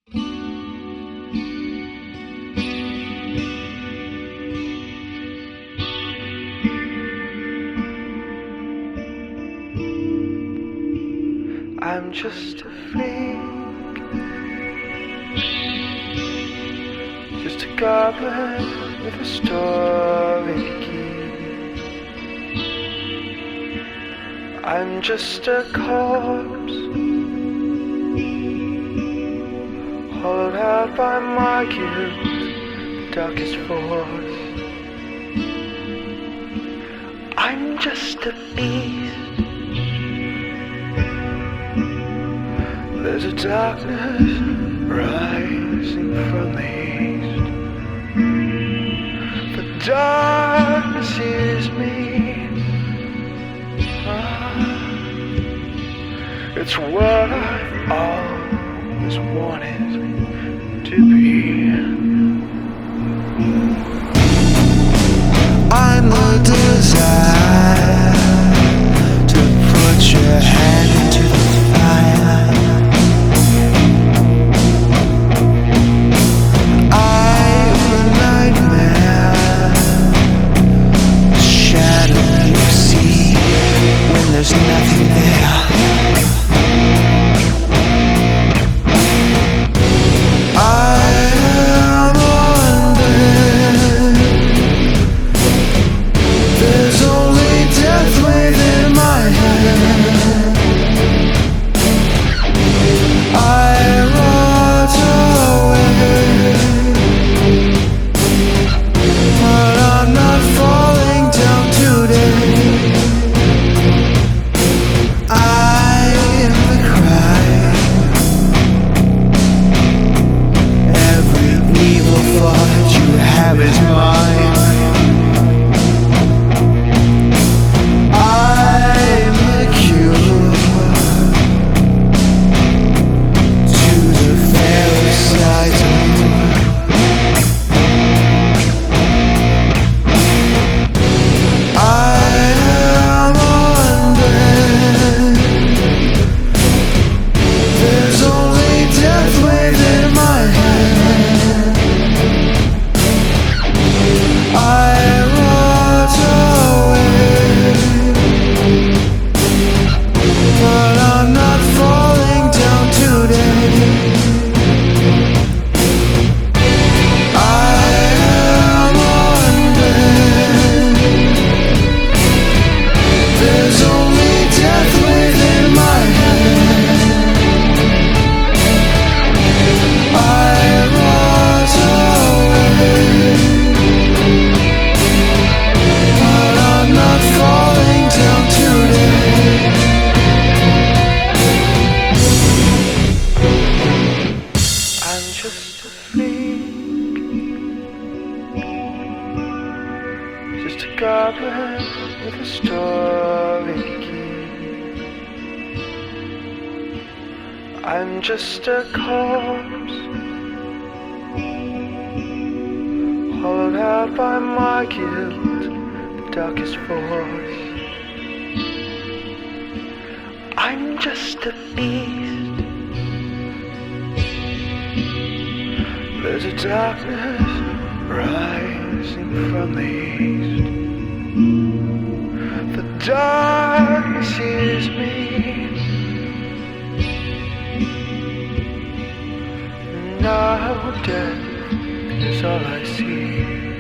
I'm just a freak, just a goblin with a story to keep. I'm just a corpse, hollowed out by my youth's darkest force. I'm just a beast. There's a darkness rising from the east. The darkness is me. It's what I've always wanted to be. I'm the desire to put your hand into the fire. I'm the nightmare, the shadow you see when there's nothing there. Just a goblin with a story to keep. I'm just a corpse, hollowed out by my guilt, the darkest force. I'm just a beast. There's a darkness rising from the east. The darkness is me. Now death is all I see.